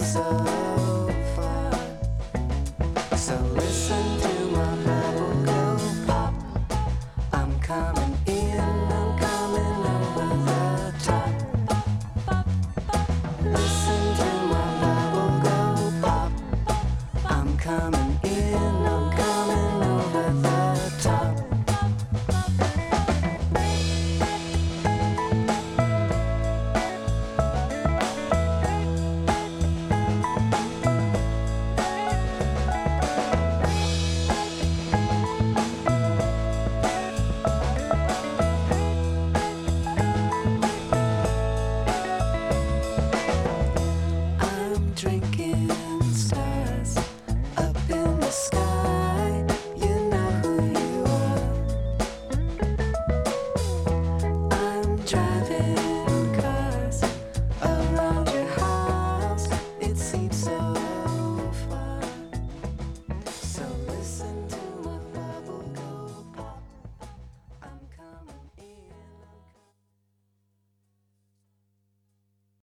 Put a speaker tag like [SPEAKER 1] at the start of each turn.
[SPEAKER 1] so far. So listen to my bubble go pop. I'm coming in, I'm coming over the top. Listen to my bubble go pop. I'm coming